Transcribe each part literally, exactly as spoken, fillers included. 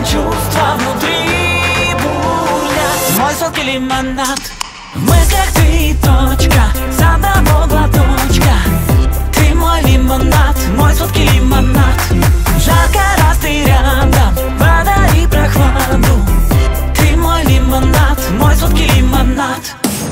чувства внутри бурлят. Мой сладкий лимонад, в мыслях ты точка, с одного глоточка. Ты мой лимонад, мой сладкий лимонад. Жарко, раз ты рядом, подари прохладу. Ты мой лимонад, мой сладкий лимонад.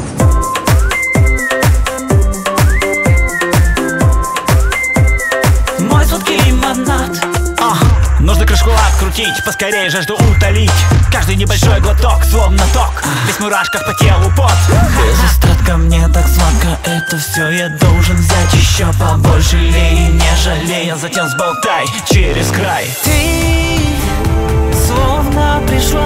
Мой сладкий лимонад. а, Нужно крышку открутить, поскорее жажду утолить. Каждый небольшой глоток, словно ток, весь в мурашках по телу пот. Без остатка мне так сладко, это все я должен взять еще побольше. Лей, не жалей, а затем сболтай через край. Ты словно пришел